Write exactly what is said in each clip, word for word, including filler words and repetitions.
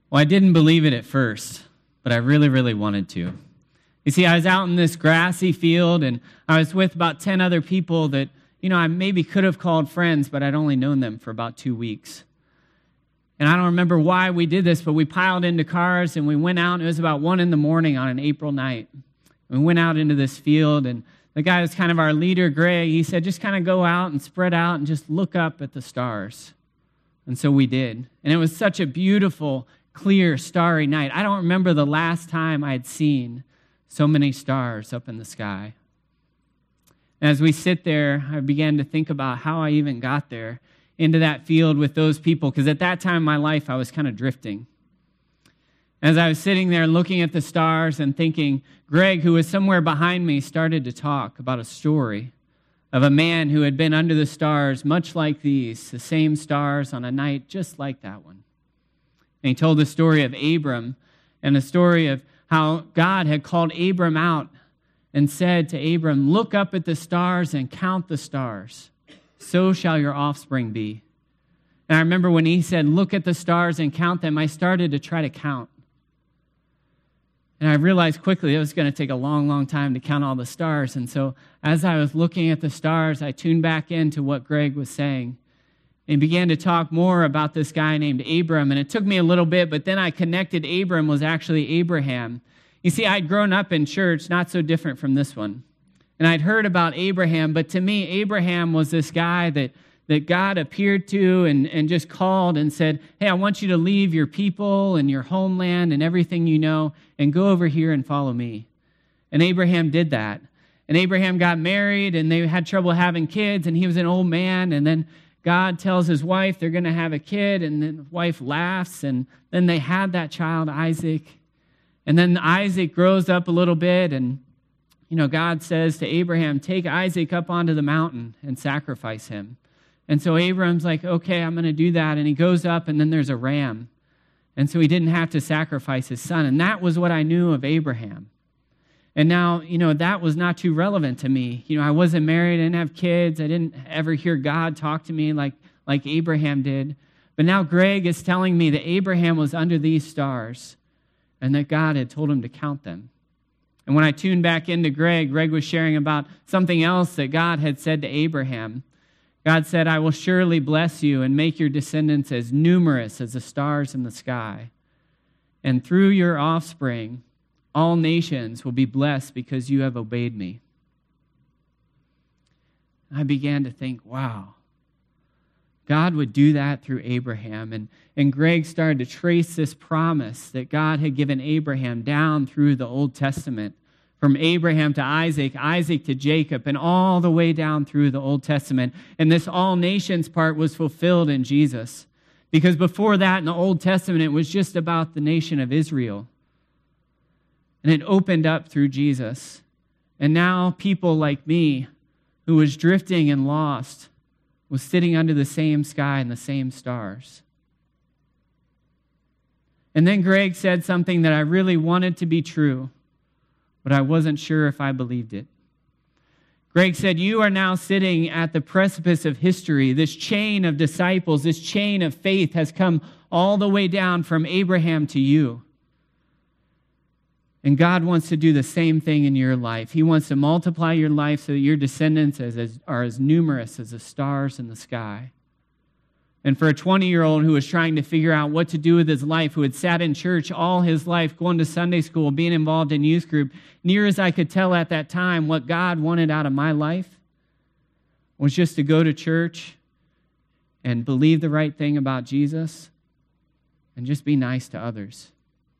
Well, I didn't believe it at first, but I really, really wanted to. You see, I was out in this grassy field, and I was with about ten other people that, you know, I maybe could have called friends, but I'd only known them for about two weeks. And I don't remember why we did this, but we piled into cars, and we went out, and it was about one in the morning on an April night. We went out into this field, and the guy was kind of our leader, Greg. He said, just kind of go out and spread out and just look up at the stars. And so we did. And it was such a beautiful, clear, starry night. I don't remember the last time I'd seen so many stars up in the sky. And as we sit there, I began to think about how I even got there into that field with those people, because at that time in my life, I was kind of drifting. As I was sitting there looking at the stars and thinking, Greg, who was somewhere behind me, started to talk about a story of a man who had been under the stars, much like these, the same stars on a night just like that one. And he told the story of Abram and the story of how God had called Abram out and said to Abram, look up at the stars and count the stars. So shall your offspring be. And I remember when he said, look at the stars and count them, I started to try to count. And I realized quickly it was going to take a long, long time to count all the stars. And so as I was looking at the stars, I tuned back into what Greg was saying and began to talk more about this guy named Abram. And it took me a little bit, but then I connected Abram was actually Abraham. You see, I'd grown up in church, not so different from this one. And I'd heard about Abraham, but to me, Abraham was this guy that that God appeared to and, and just called and said, hey, I want you to leave your people and your homeland and everything you know and go over here and follow me. And Abraham did that. And Abraham got married, and they had trouble having kids, and he was an old man. And then God tells his wife they're going to have a kid, and then the wife laughs, and then they had that child, Isaac. And then Isaac grows up a little bit, and you know, God says to Abraham, take Isaac up onto the mountain and sacrifice him. And so Abram's like, okay, I'm going to do that. And he goes up, and then there's a ram. And so he didn't have to sacrifice his son. And that was what I knew of Abraham. And now, you know, that was not too relevant to me. You know, I wasn't married, I didn't have kids. I didn't ever hear God talk to me like, like Abraham did. But now Greg is telling me that Abraham was under these stars and that God had told him to count them. And when I tuned back into Greg, Greg was sharing about something else that God had said to Abraham. God said, I will surely bless you and make your descendants as numerous as the stars in the sky. And through your offspring, all nations will be blessed because you have obeyed me. I began to think, wow, God would do that through Abraham. And, and Greg started to trace this promise that God had given Abraham down through the Old Testament, from Abraham to Isaac, Isaac to Jacob, and all the way down through the Old Testament. And this all nations part was fulfilled in Jesus. Because before that, in the Old Testament, it was just about the nation of Israel. And it opened up through Jesus. And now people like me, who was drifting and lost, was sitting under the same sky and the same stars. And then Greg said something that I really wanted to be true, but I wasn't sure if I believed it. Greg said, you are now sitting at the precipice of history. This chain of disciples, this chain of faith has come all the way down from Abraham to you. And God wants to do the same thing in your life. He wants to multiply your life so that your descendants as, as, are as numerous as the stars in the sky. And for a twenty-year-old who was trying to figure out what to do with his life, who had sat in church all his life, going to Sunday school, being involved in youth group, near as I could tell at that time, what God wanted out of my life was just to go to church and believe the right thing about Jesus and just be nice to others.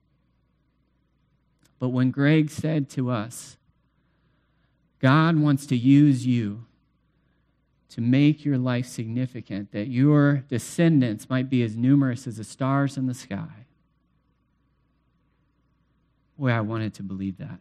But when Greg said to us, God wants to use you to make your life significant, that your descendants might be as numerous as the stars in the sky, boy, I wanted to believe that.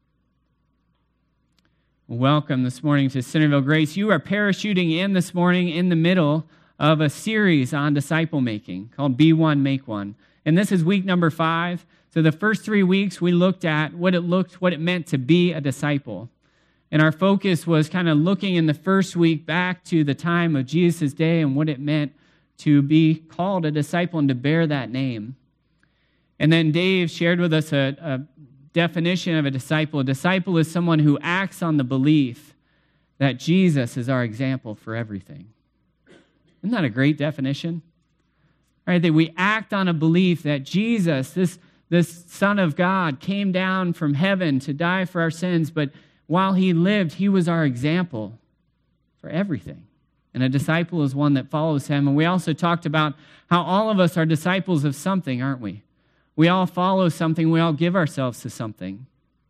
Welcome this morning to Centerville Grace. You are parachuting in this morning in the middle of a series on disciple making called Be One, Make One. And this is week number five. So the first three weeks we looked at what it looked, what it meant to be a disciple. And our focus was kind of looking in the first week back to the time of Jesus' day and what it meant to be called a disciple and to bear that name. And then Dave shared with us a, a definition of a disciple. A disciple is someone who acts on the belief that Jesus is our example for everything. Isn't that a great definition? Right? That we act on a belief that Jesus, this, this Son of God, came down from heaven to die for our sins, but while he lived, he was our example for everything. And a disciple is one that follows him. And we also talked about how all of us are disciples of something, aren't we? We all follow something. We all give ourselves to something.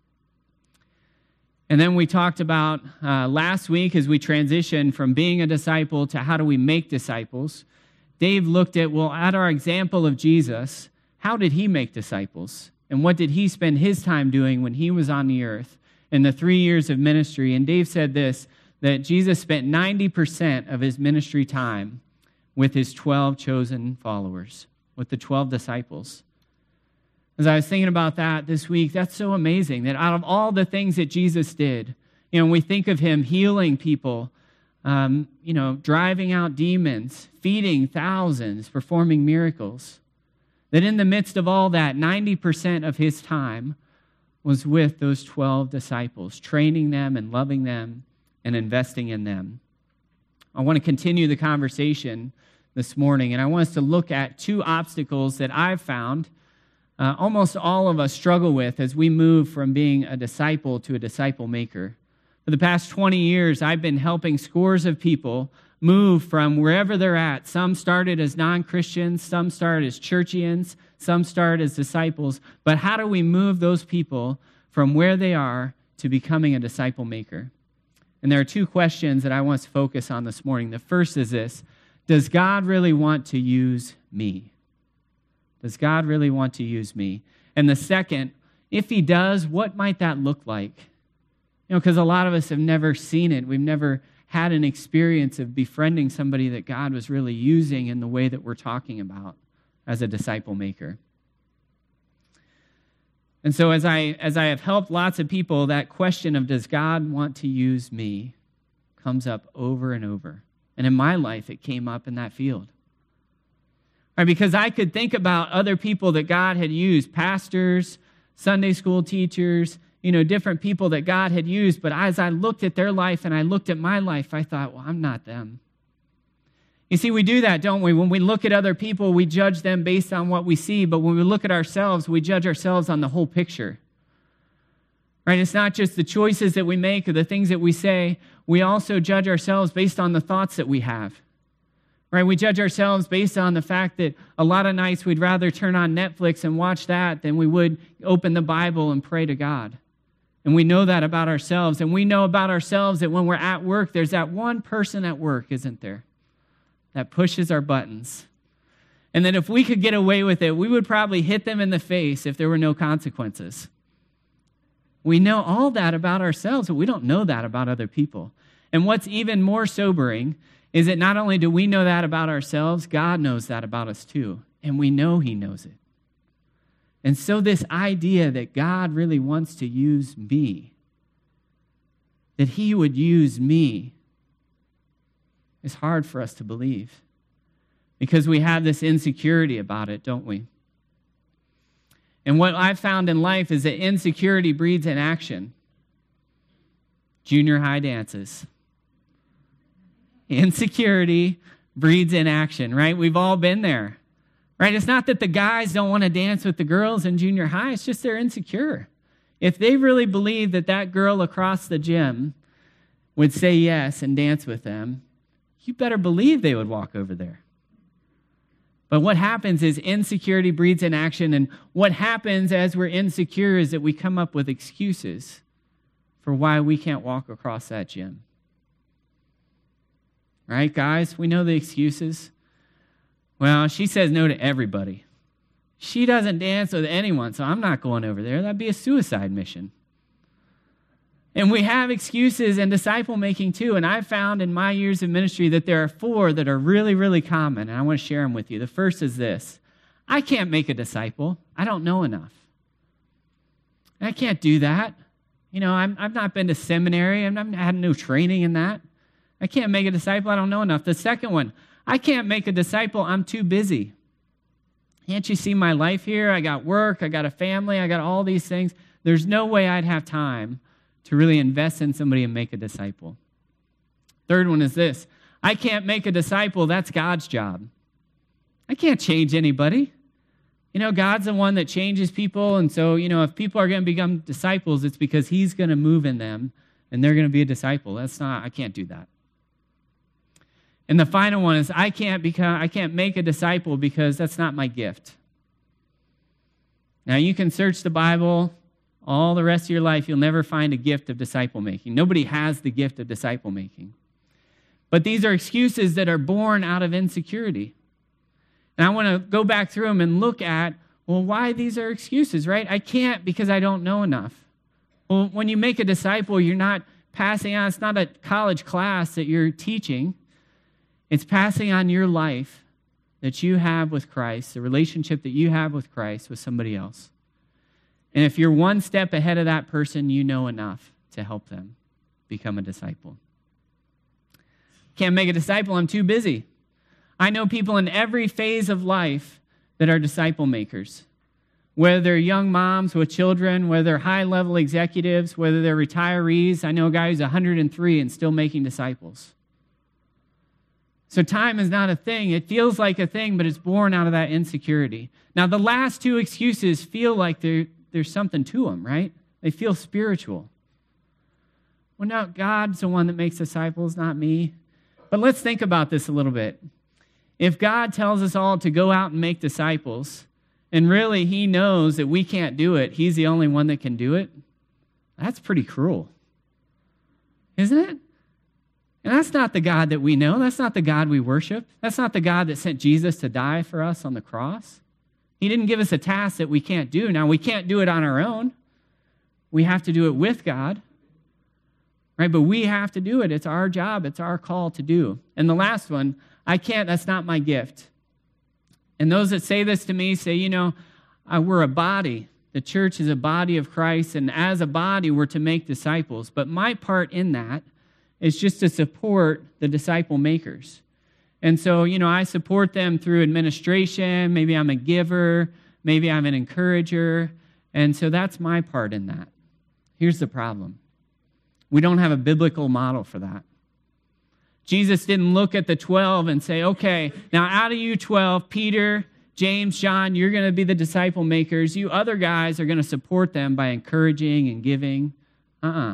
And then we talked about uh, last week as we transitioned from being a disciple to how do we make disciples. Dave looked at, well, at our example of Jesus, how did he make disciples? And what did he spend his time doing when he was on the earth in the three years of ministry? And Dave said this, that Jesus spent ninety percent of his ministry time with his twelve chosen followers, with the twelve disciples. As I was thinking about that this week, that's so amazing that out of all the things that Jesus did, you know, we think of him healing people, um, you know, driving out demons, feeding thousands, performing miracles, that in the midst of all that, ninety percent of his time was with those twelve disciples, training them and loving them and investing in them. I want to continue the conversation this morning, and I want us to look at two obstacles that I've found uh, almost all of us struggle with as we move from being a disciple to a disciple maker. For the past twenty years, I've been helping scores of people move from wherever they're at. Some started as non-Christians, some started as churchians, some started as disciples. But how do we move those people from where they are to becoming a disciple maker? And there are two questions that I want to focus on this morning. The first is this: does God really want to use me? Does God really want to use me? And the second, if he does, what might that look like? You know, because a lot of us have never seen it. We've never had an experience of befriending somebody that God was really using in the way that we're talking about as a disciple maker. And so as I as I have helped lots of people, that question of does God want to use me comes up over and over. And in my life, it came up in that field. Right, because I could think about other people that God had used, pastors, Sunday school teachers, you know, different people that God had used. But as I looked at their life and I looked at my life, I thought, well, I'm not them. You see, we do that, don't we? When we look at other people, we judge them based on what we see. But when we look at ourselves, we judge ourselves on the whole picture. Right? It's not just the choices that we make or the things that we say. We also judge ourselves based on the thoughts that we have. Right? We judge ourselves based on the fact that a lot of nights we'd rather turn on Netflix and watch that than we would open the Bible and pray to God. And we know that about ourselves. And we know about ourselves that when we're at work, there's that one person at work, isn't there, that pushes our buttons. And that if we could get away with it, we would probably hit them in the face if there were no consequences. We know all that about ourselves, but we don't know that about other people. And what's even more sobering is that not only do we know that about ourselves, God knows that about us too. And we know he knows it. And so this idea that God really wants to use me, that he would use me, is hard for us to believe. Because we have this insecurity about it, don't we? And what I've found in life is that insecurity breeds inaction. Junior high dances. Insecurity breeds inaction, right? We've all been there, right? It's not that the guys don't want to dance with the girls in junior high. It's just they're insecure. If they really believed that that girl across the gym would say yes and dance with them, you better believe they would walk over there. But what happens is insecurity breeds inaction, and what happens as we're insecure is that we come up with excuses for why we can't walk across that gym. Right, guys? We know the excuses. Well, she says no to everybody. She doesn't dance with anyone, so I'm not going over there. That'd be a suicide mission. And we have excuses in disciple making too. And I've found in my years of ministry that there are four that are really, really common. And I want to share them with you. The first is this: I can't make a disciple. I don't know enough. And I can't do that. You know, I'm, I've not been to seminary. I've not had no training in that. I can't make a disciple. I don't know enough. The second one: I can't make a disciple. I'm too busy. Can't you see my life here? I got work, I got a family, I got all these things. There's no way I'd have time to really invest in somebody and make a disciple. Third one is this. I can't make a disciple. That's God's job. I can't change anybody. You know, God's the one that changes people. And so, you know, if people are going to become disciples, it's because he's going to move in them and they're going to be a disciple. That's not, I can't do that. And the final one is I can't become, I can't make a disciple because that's not my gift. Now, you can search the Bible all the rest of your life. You'll never find a gift of disciple making. Nobody has the gift of disciple making. But these are excuses that are born out of insecurity. And I want to go back through them and look at, well, why these are excuses, right? I can't because I don't know enough. Well, when you make a disciple, you're not passing on. It's not a college class that you're teaching. It's passing on your life that you have with Christ, the relationship that you have with Christ with somebody else. And if you're one step ahead of that person, you know enough to help them become a disciple. Can't make a disciple, I'm too busy. I know people in every phase of life that are disciple makers. Whether they're young moms with children, whether they're high-level executives, whether they're retirees. I know a guy who's one hundred three and still making disciples. So time is not a thing. It feels like a thing, but it's born out of that insecurity. Now, the last two excuses feel like there's something to them, right? They feel spiritual. Well, no, God's the one that makes disciples, not me. But let's think about this a little bit. If God tells us all to go out and make disciples, and really he knows that we can't do it, he's the only one that can do it, that's pretty cruel, isn't it? And that's not the God that we know. That's not the God we worship. That's not the God that sent Jesus to die for us on the cross. He didn't give us a task that we can't do. Now, we can't do it on our own. We have to do it with God. Right? But we have to do it. It's our job. It's our call to do. And the last one, I can't, that's not my gift. And those that say this to me say, you know, uh, we're a body. The church is a body of Christ, and as a body, we're to make disciples. But my part in that is just to support the disciple makers. And so, you know, I support them through administration. Maybe I'm a giver. Maybe I'm an encourager. And so that's my part in that. Here's the problem. We don't have a biblical model for that. Jesus didn't look at the twelve and say, okay, now out of you twelve, Peter, James, John, you're going to be the disciple makers. You other guys are going to support them by encouraging and giving. Uh-uh.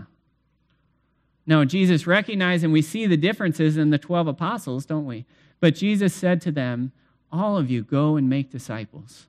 No, Jesus recognized, and we see the differences in the twelve apostles, don't we? But Jesus said to them, all of you go and make disciples.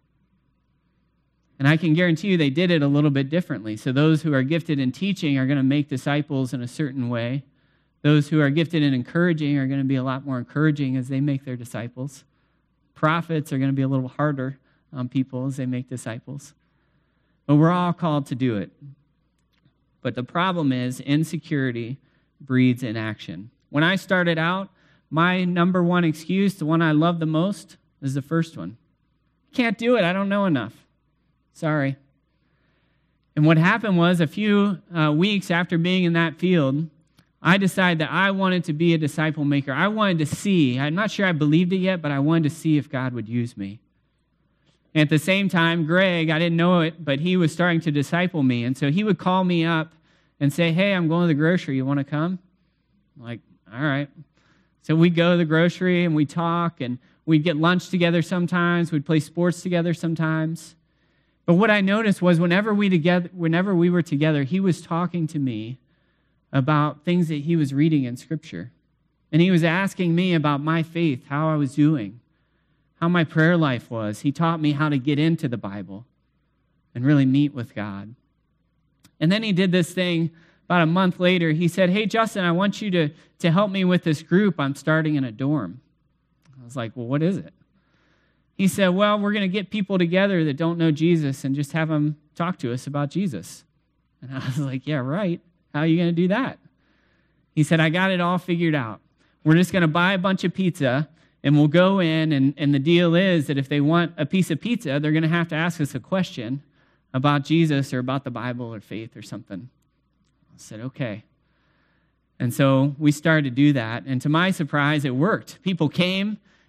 And I can guarantee you they did it a little bit differently. So those who are gifted in teaching are going to make disciples in a certain way. Those who are gifted in encouraging are going to be a lot more encouraging as they make their disciples. Prophets are going to be a little harder on people as they make disciples. But we're all called to do it. But the problem is insecurity breeds inaction. When I started out, my number one excuse, the one I love the most, is the first one. Can't do it. I don't know enough. Sorry. And what happened was a few uh, weeks after being in that field, I decided that I wanted to be a disciple maker. I wanted to see. I'm not sure I believed it yet, but I wanted to see if God would use me. And at the same time, Greg, I didn't know it, but he was starting to disciple me. And so he would call me up and say, hey, I'm going to the grocery. You want to come? I'm like, all right. So we'd go to the grocery and we'd talk and we'd get lunch together sometimes. We'd play sports together sometimes. But what I noticed was whenever we together, whenever we were together, he was talking to me about things that he was reading in Scripture. And he was asking me about my faith, how I was doing, how my prayer life was. He taught me how to get into the Bible and really meet with God. And then he did this thing about a month later. He said, hey, Justin, I want you to, to help me with this group I'm starting in a dorm. I was like, well, what is it? He said, well, we're going to get people together that don't know Jesus and just have them talk to us about Jesus. And I was like, yeah, right. How are you going to do that? He said, I got it all figured out. We're just going to buy a bunch of pizza, and we'll go in, and, and the deal is that if they want a piece of pizza, they're going to have to ask us a question about Jesus or about the Bible or faith or something. I said, okay. And so we started to do that, and to my surprise, it worked. People came,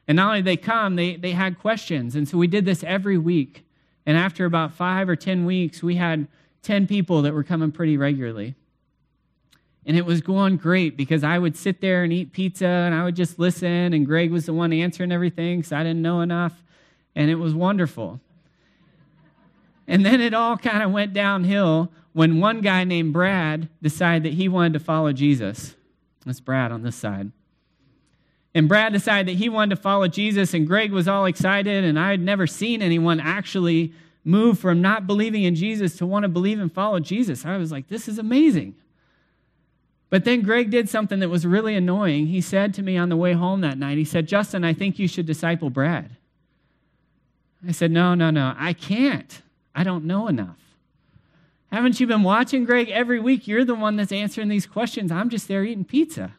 And not only did they come, they, they had questions. And so we did this every week. And after about five or ten weeks, we had ten people that were coming pretty regularly. And it was going great because I would sit there and eat pizza and I would just listen. And Greg was the one answering everything because I didn't know enough. And it was wonderful. And then it all kind of went downhill when one guy named Brad decided that he wanted to follow Jesus. That's Brad on this side. And Brad decided that he wanted to follow Jesus, and Greg was all excited, and I had never seen anyone actually move from not believing in Jesus to want to believe and follow Jesus. I was like, this is amazing. But then Greg did something that was really annoying. He said to me on the way home that night, he said, Justin, I think you should disciple Brad. I said, no, no, no, I can't. I don't know enough. Haven't you been watching, Greg? Every week you're the one that's answering these questions. I'm just there eating pizza.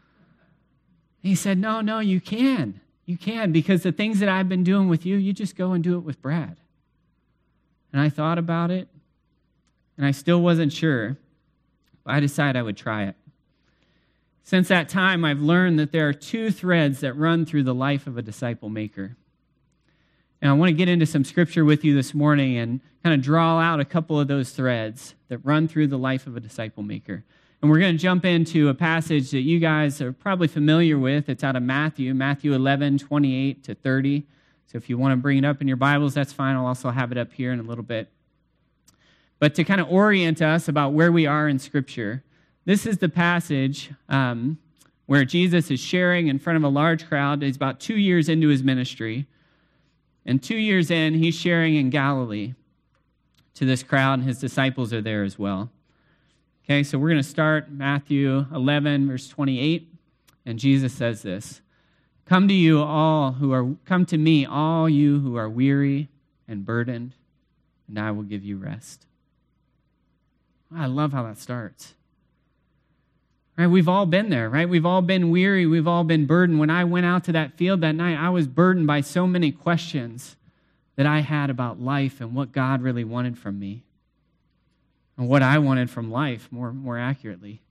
He said, no, no, you can. You can, because the things that I've been doing with you, you just go and do it with Brad. And I thought about it, and I still wasn't sure, but I decided I would try it. Since that time, I've learned that there are two threads that run through the life of a disciple maker. And I want to get into some scripture with you this morning and kind of draw out a couple of those threads that run through the life of a disciple maker. And we're going to jump into a passage that you guys are probably familiar with. It's out of Matthew, Matthew eleven, twenty-eight to thirty. So if you want to bring it up in your Bibles, that's fine. I'll also have it up here in a little bit. But to kind of orient us about where we are in Scripture, this is the passage um, where Jesus is sharing in front of a large crowd. He's about two years into his ministry. And two years in, he's sharing in Galilee to this crowd, and his disciples are there as well. Okay, so we're going to start Matthew eleven, verse twenty-eight, and Jesus says this, Come to you all who are, come to me, all you who are weary and burdened, and I will give you rest. I love how that starts. Right, we've all been there, right? We've all been weary. We've all been burdened. When I went out to that field that night, I was burdened by so many questions that I had about life and what God really wanted from me and what I wanted from life, more, more accurately.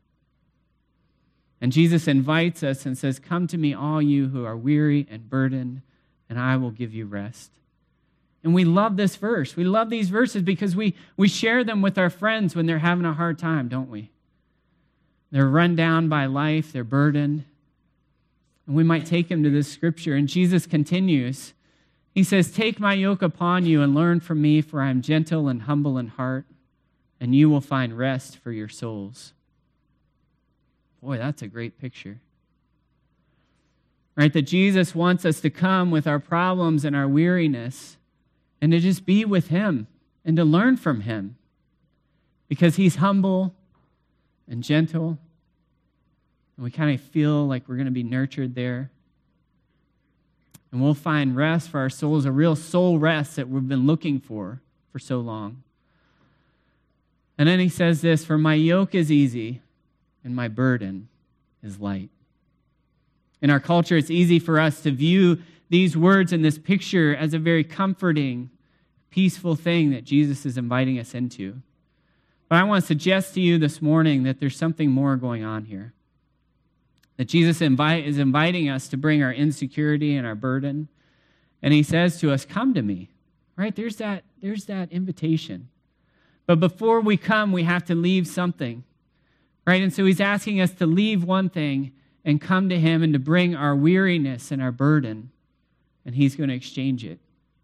And Jesus invites us and says, Come to me, all you who are weary and burdened, and I will give you rest. And we love this verse. We love these verses because we, we share them with our friends when they're having a hard time, don't we? They're run down by life. They're burdened. And we might take them to this scripture. And Jesus continues. He says, Take my yoke upon you and learn from me, for I am gentle and humble in heart, and you will find rest for your souls. Boy, that's a great picture. Right? That Jesus wants us to come with our problems and our weariness and to just be with him and to learn from him because he's humble and gentle, and we kind of feel like we're going to be nurtured there. And we'll find rest for our souls, a real soul rest that we've been looking for for so long. And then he says this, For my yoke is easy, and my burden is light. In our culture, it's easy for us to view these words and this picture as a very comforting, peaceful thing that Jesus is inviting us into. But I want to suggest to you this morning that there's something more going on here. That Jesus invite, is inviting us to bring our insecurity and our burden. And he says to us, Come to me. Right? There's that, there's that invitation. But before we come, we have to leave something. Right? And so he's asking us to leave one thing and come to him and to bring our weariness and our burden. And he's going to exchange it.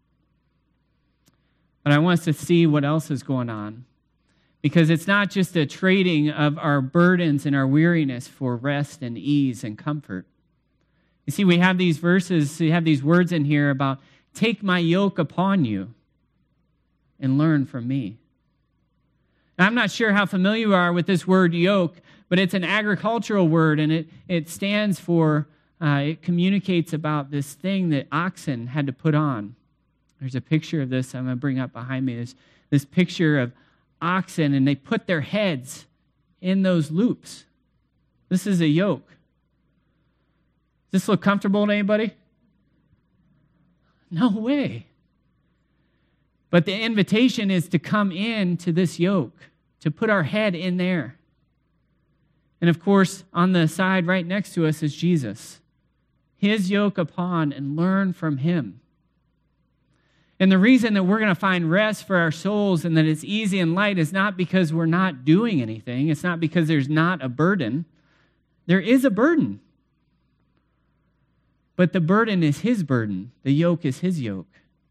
But I want us to see what else is going on. Because it's not just a trading of our burdens and our weariness for rest and ease and comfort. You see, we have these verses, we have these words in here about, Take my yoke upon you and learn from me. Now, I'm not sure how familiar you are with this word yoke, but it's an agricultural word, and it, it stands for, uh, it communicates about this thing that oxen had to put on. There's a picture of this I'm going to bring up behind me. There's this picture of oxen, and they put their heads in those loops. This is a yoke. Does this look comfortable to anybody? No way. But the invitation is to come in to this yoke, to put our head in there. And of course, on the side right next to us is Jesus. his yoke upon and learn from him. And the reason that we're going to find rest for our souls and that it's easy and light is not because we're not doing anything. It's not because there's not a burden. There is a burden. But the burden is his burden. The yoke is his yoke.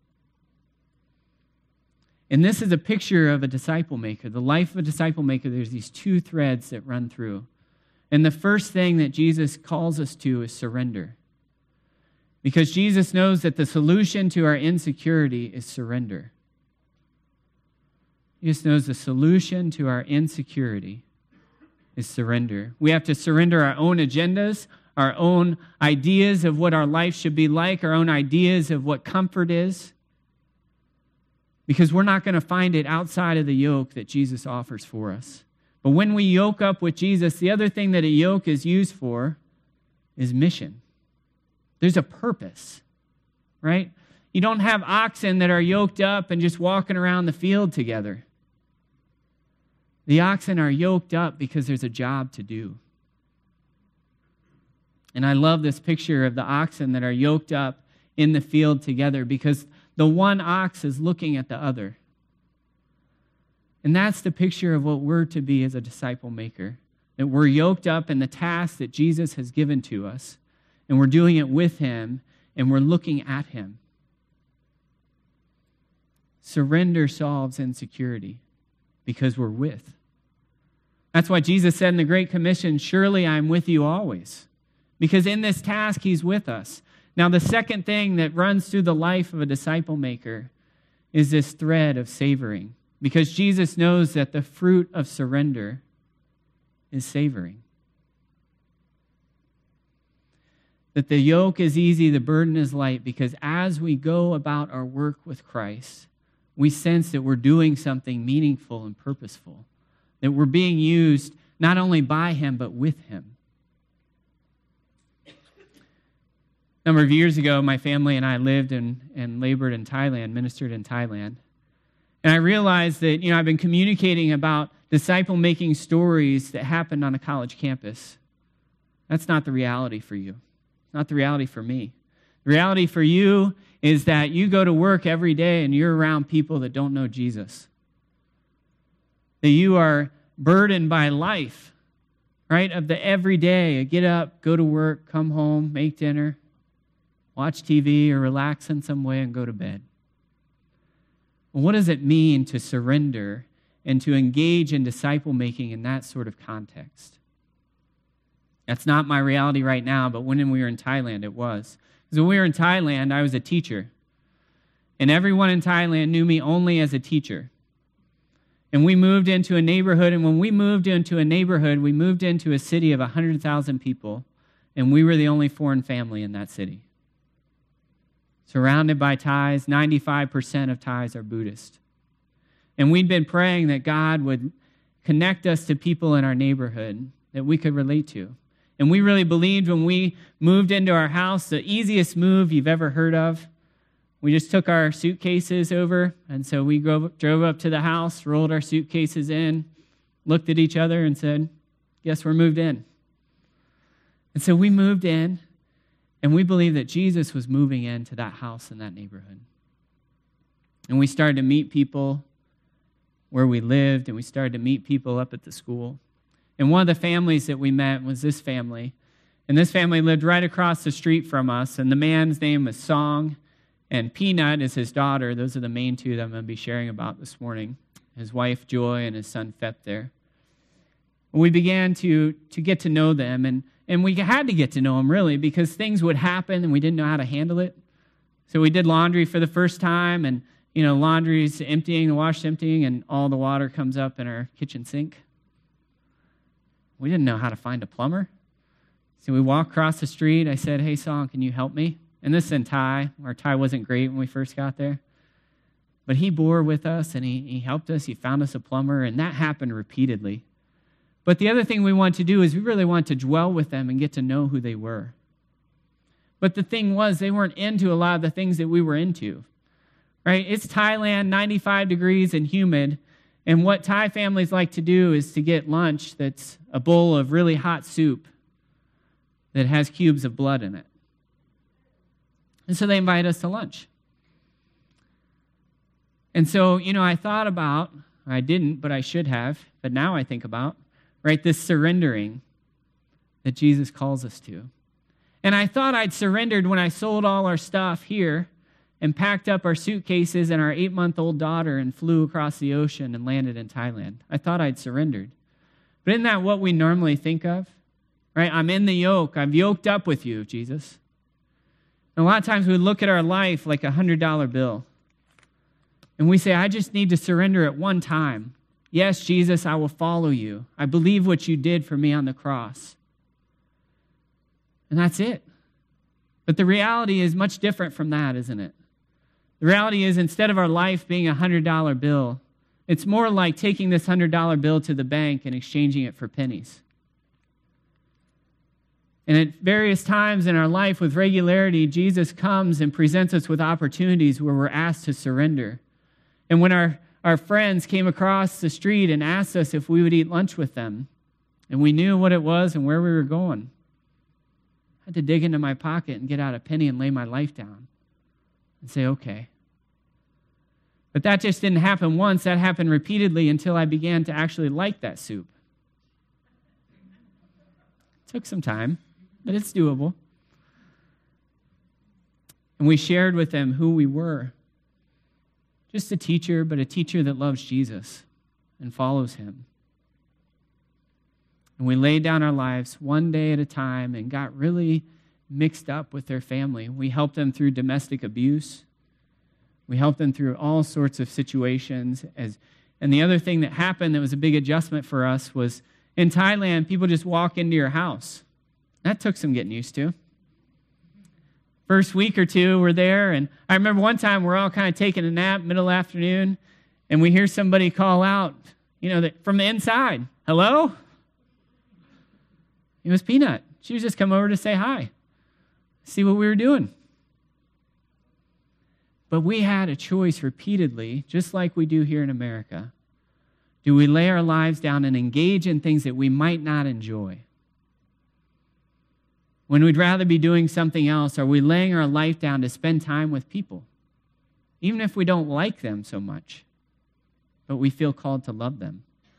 And this is a picture of a disciple maker. The life of a disciple maker, there's these two threads that run through. And the first thing that Jesus calls us to is surrender. Because Jesus knows that the solution to our insecurity is surrender. He just knows the solution to our insecurity is surrender. We have to surrender our own agendas, our own ideas of what our life should be like, our own ideas of what comfort is. Because we're not going to find it outside of the yoke that Jesus offers for us. But when we yoke up with Jesus, the other thing that a yoke is used for is mission. There's a purpose, right? You don't have oxen that are yoked up and just walking around the field together. The oxen are yoked up because there's a job to do. And I love this picture of the oxen that are yoked up in the field together because the one ox is looking at the other. And that's the picture of what we're to be as a disciple maker. That we're yoked up in the task that Jesus has given to us. And we're doing it with him. And we're looking at him. Surrender solves insecurity because we're with. That's why Jesus said in the Great Commission, surely I'm with you always. Because in this task, he's with us. Now, the second thing that runs through the life of a disciple maker is this thread of savoring. Because Jesus knows that the fruit of surrender is savoring. That the yoke is easy, the burden is light, because as we go about our work with Christ, we sense that we're doing something meaningful and purposeful. That we're being used not only by him, but with him. A number of years ago, my family and I lived and, and labored in Thailand, ministered in Thailand. And I realized that, you know, I've been communicating about disciple-making stories that happened on a college campus. That's not the reality for you. Not the reality for me. The reality for you is that you go to work every day and you're around people that don't know Jesus. That you are burdened by life, right? Of the everyday, get up, go to work, come home, make dinner, watch T V, or relax in some way and go to bed. Well, what does it mean to surrender and to engage in disciple making in that sort of context? That's not my reality right now, but when we were in Thailand, it was. Because when we were in Thailand, I was a teacher. And everyone in Thailand knew me only as a teacher. And we moved into a neighborhood, and when we moved into a neighborhood, we moved into a city of one hundred thousand people, and we were the only foreign family in that city. Surrounded by Thais, ninety-five percent of Thais are Buddhist. And we'd been praying that God would connect us to people in our neighborhood that we could relate to. And we really believed when we moved into our house, the easiest move you've ever heard of, we just took our suitcases over, and so we drove, drove up to the house, rolled our suitcases in, looked at each other and said, guess we're moved in. And so we moved in, and we believed that Jesus was moving into that house in that neighborhood. And we started to meet people where we lived, and we started to meet people up at the school. And one of the families that we met was this family. And this family lived right across the street from us, and the man's name was Song, and Peanut is his daughter. Those are the main two that I'm going to be sharing about this morning. His wife, Joy, and his son, Fep, there. We began to, to get to know them, and, and we had to get to know them, really, because things would happen, and we didn't know how to handle it. So we did laundry for the first time, and, you know, laundry's emptying, the wash's emptying, and all the water comes up in our kitchen sink. We didn't know how to find a plumber. So we walked across the street. I said, hey, Song, can you help me? And this is in Thai. Our Thai wasn't great when we first got there. But he bore with us, and he, he helped us. He found us a plumber, and that happened repeatedly. But the other thing we want to do is we really want to dwell with them and get to know who they were. But the thing was, they weren't into a lot of the things that we were into. Right? It's Thailand, ninety-five degrees and humid. And what Thai families like to do is to get lunch that's a bowl of really hot soup that has cubes of blood in it. And so they invite us to lunch. And so, you know, I thought about, I didn't, but I should have, but now I think about, right, this surrendering that Jesus calls us to. And I thought I'd surrendered when I sold all our stuff here and packed up our suitcases and our eight-month-old daughter and flew across the ocean and landed in Thailand. I thought I'd surrendered. But isn't that what we normally think of? Right? I'm in the yoke. I've yoked up with you, Jesus. And a lot of times we look at our life like a one hundred dollar bill. And we say, I just need to surrender at one time. Yes, Jesus, I will follow you. I believe what you did for me on the cross. And that's it. But the reality is much different from that, isn't it? The reality is instead of our life being a one hundred dollar bill, it's more like taking this one hundred dollar bill to the bank and exchanging it for pennies. And at various times in our life with regularity, Jesus comes and presents us with opportunities where we're asked to surrender. And when our, our friends came across the street and asked us if we would eat lunch with them, and we knew what it was and where we were going, I had to dig into my pocket and get out a penny and lay my life down and say, okay. But that just didn't happen once. That happened repeatedly until I began to actually like that soup. It took some time, but it's doable. And we shared with them who we were. Just a teacher, but a teacher that loves Jesus and follows him. And we laid down our lives one day at a time and got really mixed up with their family. We helped them through domestic abuse. We helped them through all sorts of situations. As, and the other thing that happened that was a big adjustment for us was in Thailand, people just walk into your house. That took some getting used to. First week or two, we're there, and I remember one time we're all kind of taking a nap, middle afternoon, and we hear somebody call out, you know, that from the inside, hello? It was Peanut. She was just come over to say hi, see what we were doing. But we had a choice repeatedly, just like we do here in America. Do we lay our lives down and engage in things that we might not enjoy? When we'd rather be doing something else, are we laying our life down to spend time with people? Even if we don't like them so much, but we feel called to love them.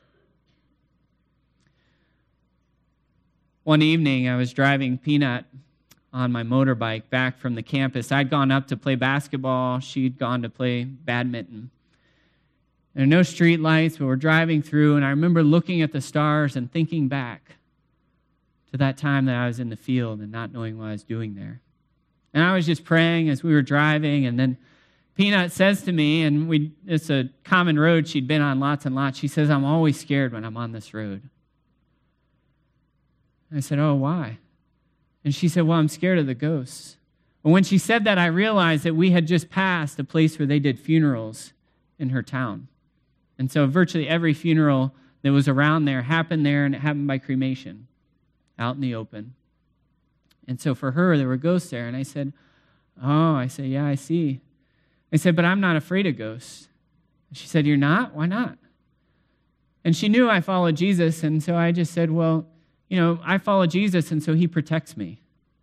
One evening, I was driving Peanut on my motorbike back from the campus. I'd gone up to play basketball. She'd gone to play badminton. There are no street lights, but we're driving through, and I remember looking at the stars and thinking back to that time that I was in the field and not knowing what I was doing there. And I was just praying as we were driving, and then Peanut says to me, and we it's a common road she'd been on lots and lots, she says, I'm always scared when I'm on this road. And I said, oh, why? And she said, well, I'm scared of the ghosts. But when she said that, I realized that we had just passed a place where they did funerals in her town. And so virtually every funeral that was around there happened there, and it happened by cremation, out in the open. And so for her, there were ghosts there. And I said, oh, I said, yeah, I see. I said, but I'm not afraid of ghosts. And she said, you're not? Why not? And she knew I followed Jesus, and so I just said, well, you know, I follow Jesus, and so he protects me.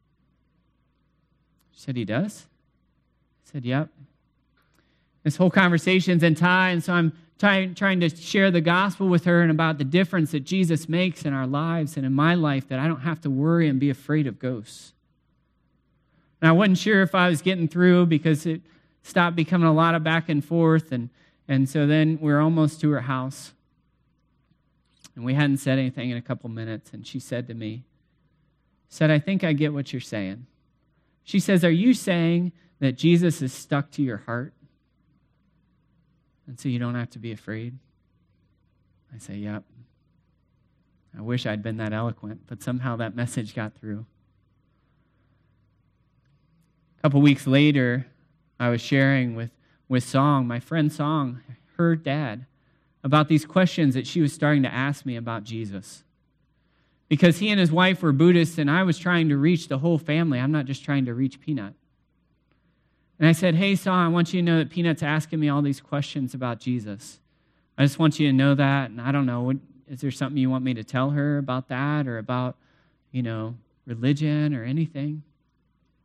She said, he does? I said, yep. This whole conversation's in Thai, and so I'm trying, trying to share the gospel with her and about the difference that Jesus makes in our lives and in my life, that I don't have to worry and be afraid of ghosts. And I wasn't sure if I was getting through because it stopped becoming a lot of back and forth, and, and so then we're almost to her house. And we hadn't said anything in a couple minutes, and she said to me, said, I think I get what you're saying. She says, are you saying that Jesus is stuck to your heart? And so you don't have to be afraid? I say, yep. I wish I'd been that eloquent, but somehow that message got through. A couple weeks later, I was sharing with, with Song, my friend Song, her dad, about these questions that she was starting to ask me about Jesus. Because he and his wife were Buddhists, and I was trying to reach the whole family. I'm not just trying to reach Peanut. And I said, hey, Song, I want you to know that Peanut's asking me all these questions about Jesus. I just want you to know that, and I don't know, is there something you want me to tell her about that or about, you know, religion or anything?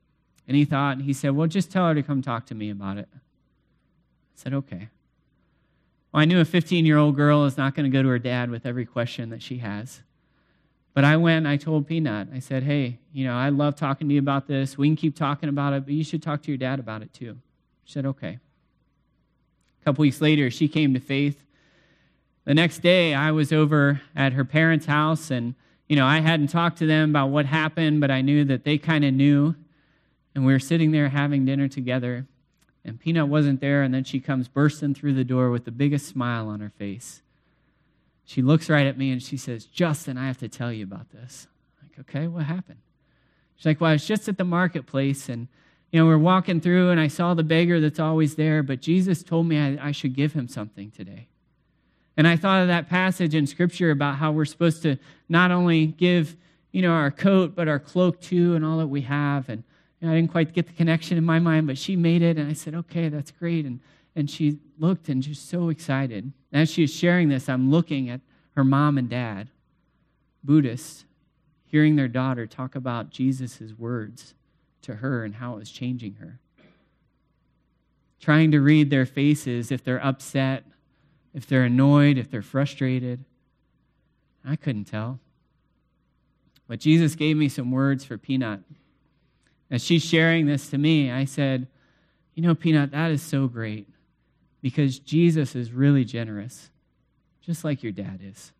And he thought, and he said, well, just tell her to come talk to me about it. I said, okay. Well, I knew a fifteen-year-old girl is not going to go to her dad with every question that she has. But I went and I told Peanut, I said, hey, you know, I love talking to you about this. We can keep talking about it, but you should talk to your dad about it too. She said, okay. A couple weeks later, she came to faith. The next day, I was over at her parents' house, and, you know, I hadn't talked to them about what happened, but I knew that they kind of knew. And we were sitting there having dinner together, and Peanut wasn't there, and then she comes bursting through the door with the biggest smile on her face. She looks right at me, and she says, Justin, I have to tell you about this. I'm like, okay, what happened? She's like, well, I was just at the marketplace, and, you know, we're walking through, and I saw the beggar that's always there, but Jesus told me I, I should give him something today. And I thought of that passage in Scripture about how we're supposed to not only give, you know, our coat, but our cloak too, and all that we have. And you know, I didn't quite get the connection in my mind, but she made it, and I said, okay, that's great. And and she looked and just so excited. As she was sharing this, I'm looking at her mom and dad, Buddhists, hearing their daughter talk about Jesus' words to her and how it was changing her. Trying to read their faces if they're upset, if they're annoyed, if they're frustrated. I couldn't tell. But Jesus gave me some words for Peanut. As she's sharing this to me, I said, you know, Peanut, that is so great because Jesus is really generous, just like your dad is.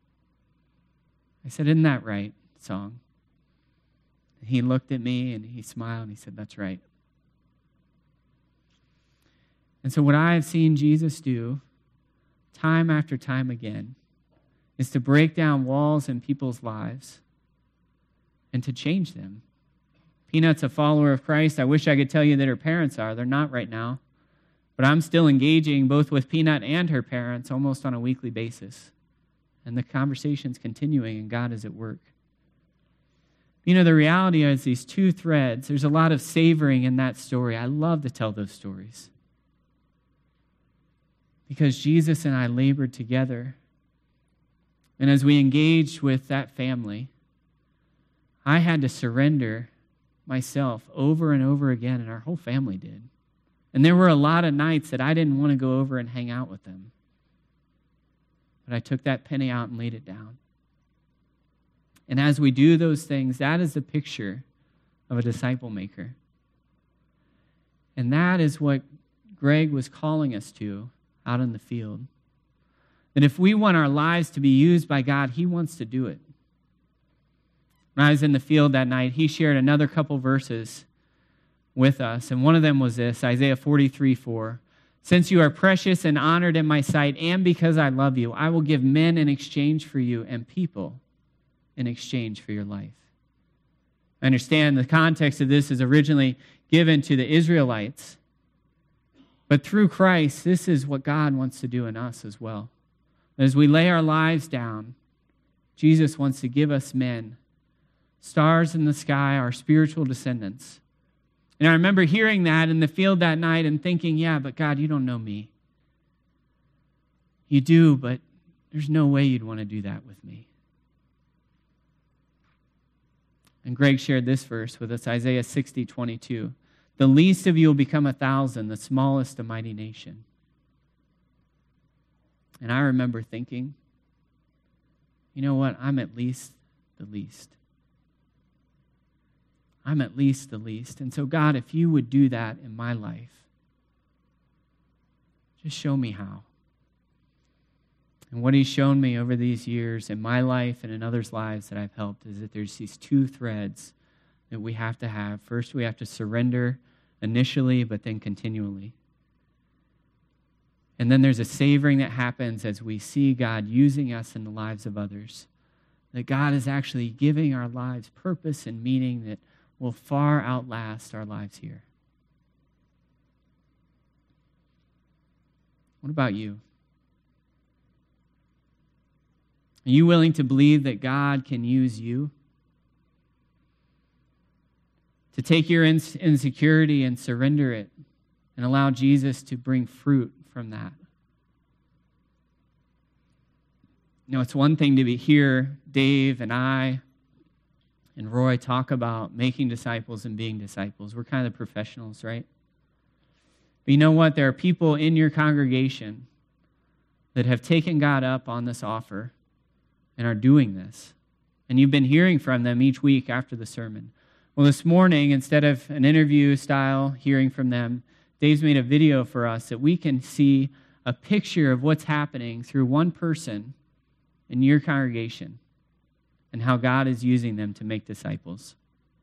I said, isn't that right, Song? And he looked at me and he smiled and he said, that's right. And so what I have seen Jesus do time after time again is to break down walls in people's lives and to change them. Peanut's a follower of Christ. I wish I could tell you that her parents are. They're not right now. But I'm still engaging both with Peanut and her parents almost on a weekly basis. And the conversation's continuing, and God is at work. You know, the reality is these two threads, there's a lot of savoring in that story. I love to tell those stories. Because Jesus and I labored together. And as we engaged with that family, I had to surrender myself over and over again, and our whole family did. And there were a lot of nights that I didn't want to go over and hang out with them. But I took that penny out and laid it down. And as we do those things, that is the picture of a disciple maker. And that is what Greg was calling us to out in the field. That if we want our lives to be used by God, he wants to do it. When I was in the field that night, he shared another couple verses with us, and one of them was this, Isaiah forty-three four. Since you are precious and honored in my sight, and because I love you, I will give men in exchange for you and people in exchange for your life. I understand the context of this is originally given to the Israelites, but through Christ, this is what God wants to do in us as well. As we lay our lives down, Jesus wants to give us men, stars in the sky, our spiritual descendants. And I remember hearing that in the field that night and thinking, yeah, but God, you don't know me. You do, but there's no way you'd want to do that with me. And Greg shared this verse with us, Isaiah sixty twenty-two. The least of you will become a thousand, the smallest a mighty nation. And I remember thinking, you know what? I'm at least the least. I'm at least the least. And so, God, if you would do that in my life, just show me how. And what he's shown me over these years in my life and in others' lives that I've helped is that there's these two threads that we have to have. First, we have to surrender initially, but then continually. And then there's a savoring that happens as we see God using us in the lives of others. That God is actually giving our lives purpose and meaning that will far outlast our lives here. What about you? Are you willing to believe that God can use you? To take your insecurity and surrender it and allow Jesus to bring fruit from that. You know, it's one thing to be here, Dave and I, and Roy talk about making disciples and being disciples. We're kind of the professionals, right? But you know what? There are people in your congregation that have taken God up on this offer and are doing this. And you've been hearing from them each week after the sermon. Well, this morning, instead of an interview style hearing from them, Dave's made a video for us that we can see a picture of what's happening through one person in your congregation and how God is using them to make disciples.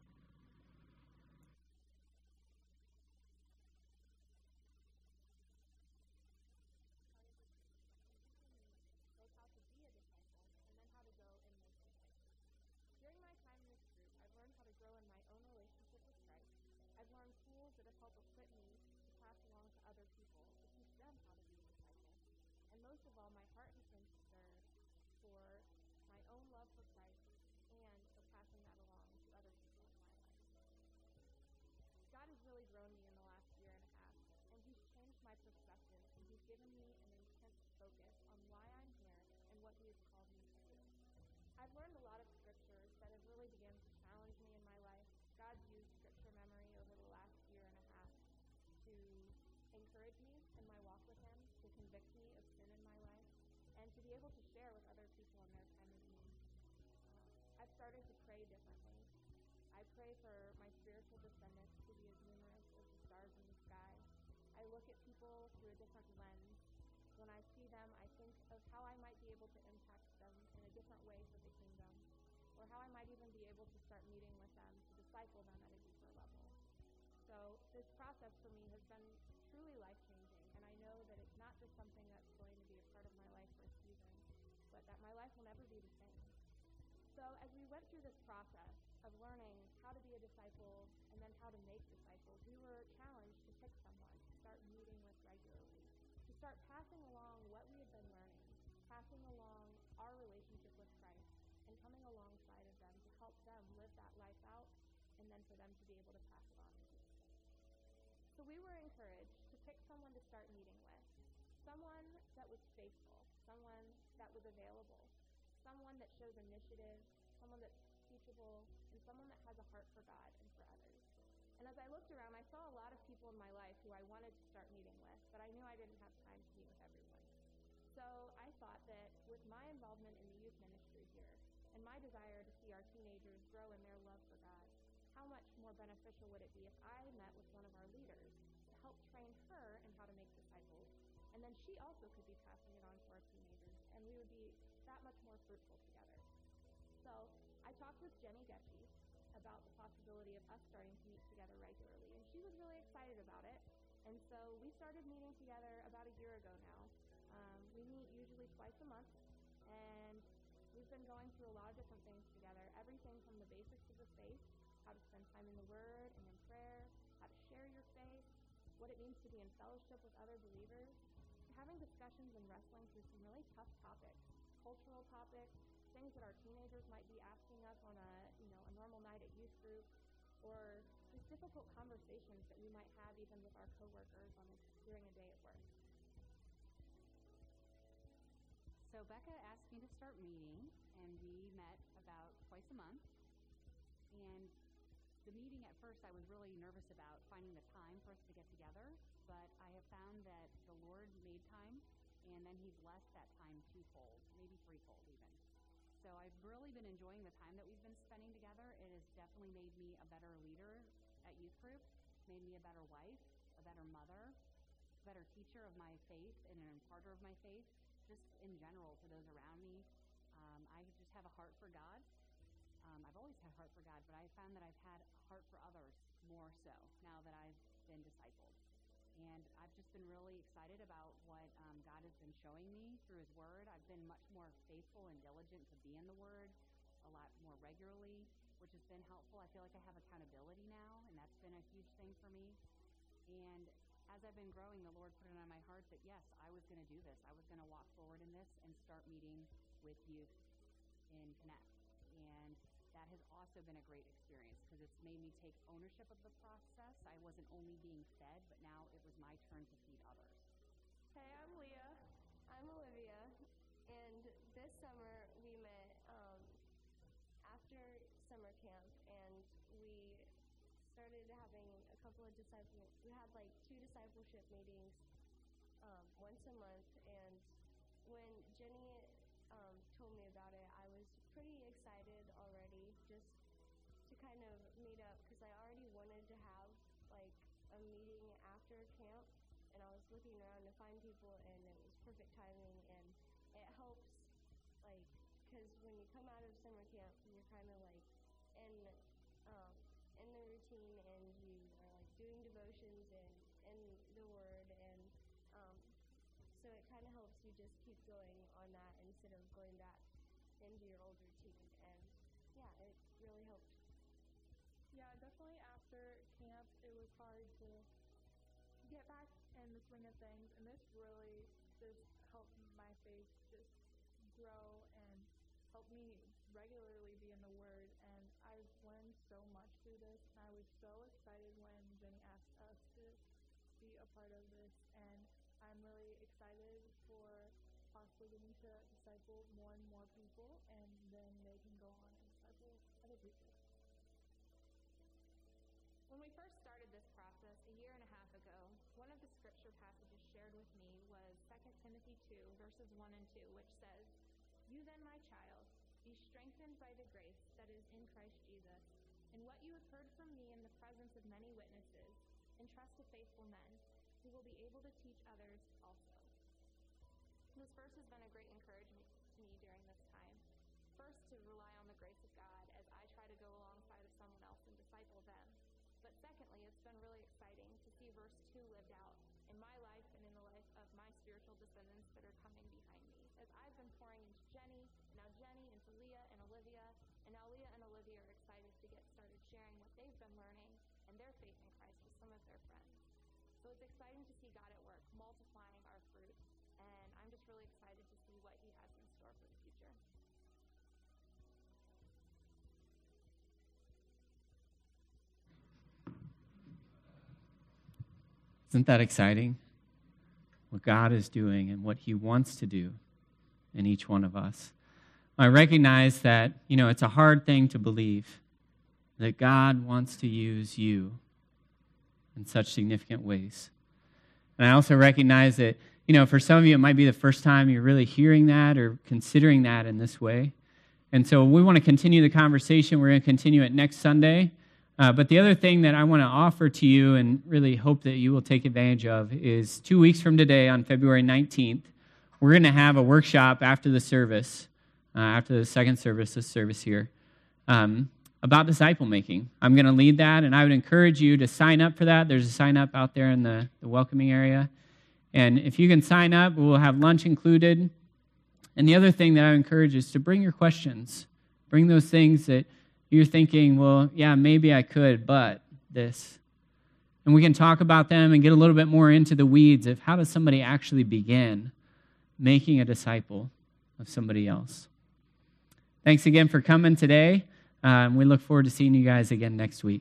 So Becca asked me to start meeting, and we met about twice a month. And the meeting at first, I was really nervous about finding the time for us to get together, but I have found that the Lord made time, and then He blessed that time twofold, maybe threefold even. So I've really been enjoying the time that we've been spending together. It has definitely made me a better leader at youth group, made me a better wife, a better mother, a better teacher of my faith, and an imparter of my faith. Just in general, to those around me, um, I just have a heart for God. Um, I've always had a heart for God, but I found that I've had a heart for others more so now that I've been discipled. And I've just been really excited about what um, God has been showing me through His Word. I've been much more faithful and diligent to be in the Word a lot more regularly, which has been helpful. I feel like I have accountability now, and that's been a huge thing for me. And as I've been growing, the Lord put it on my heart that, yes, I was going to do this. I was going to walk forward in this and start meeting with youth in Connect. And that has also been a great experience because it's made me take ownership of the process. I wasn't only being fed, but now it was my turn to feed others. Hey, I'm Leah. I'm Olivia. And this summer we met um, after summer camp, couple of disciple, we had like two discipleship meetings um, once a month, and when Jenny um, told me about it, I was pretty excited already just to kind of meet up, because I already wanted to have like a meeting after camp, and I was looking around to find people, and it was perfect timing, and it helps, like, because when you come out of summer camp, you're kind of like in um, in the routine, and you are like doing devotions and in the Word, and um, so it kind of helps you just keep going on that instead of going back into your old routine, and yeah, it really helped. Yeah, definitely after camp, it was hard to get back in the swing of things, and this really just helped my faith just grow and help me regularly be in the Word, and I've learned so much through this, and I was so excited when Jenny asked us to be a part of this, and I'm really excited for possibly getting to disciple more and more people, and then they can go on and disciple other people. When we first started this process a year and a half ago, one of the scripture passages shared with me was Second Timothy two, verses one and two, which says, "You then, my child, be strengthened by the grace that is in Christ Jesus, and what you have heard from me in the presence of many witnesses, entrust to faithful men, who will be able to teach others also." This verse has been a great encouragement to me during this time. First, to rely on the grace of God as I try to go alongside of someone else and disciple them. But secondly, it's been really exciting to see verse two lived out in my life and in the life of my spiritual descendants that are coming behind me. As I've been pouring into Jenny, now Jenny into Leah and Olivia, and now Leah and Olivia are excited to get started sharing what they've been learning and their faith in Christ with some of their friends. So it's exciting to see God at work, multiplying our fruit, and I'm just really excited to see what He has in store for the future. Isn't that exciting? What God is doing and what He wants to do in each one of us. I recognize that, you know, it's a hard thing to believe that God wants to use you in such significant ways. And I also recognize that, you know, for some of you, it might be the first time you're really hearing that or considering that in this way. And so we want to continue the conversation. We're going to continue it next Sunday. Uh, but the other thing that I want to offer to you and really hope that you will take advantage of is two weeks from today on February nineteenth, we're going to have a workshop after the service, uh, after the second service, this service here, um, about disciple making. I'm going to lead that, and I would encourage you to sign up for that. There's a sign up out there in the, the welcoming area. And if you can sign up, we'll have lunch included. And the other thing that I would encourage is to bring your questions. Bring those things that you're thinking, well, yeah, maybe I could, but this. And we can talk about them and get a little bit more into the weeds of how does somebody actually begin making a disciple of somebody else. Thanks again for coming today. Um, we look forward to seeing you guys again next week.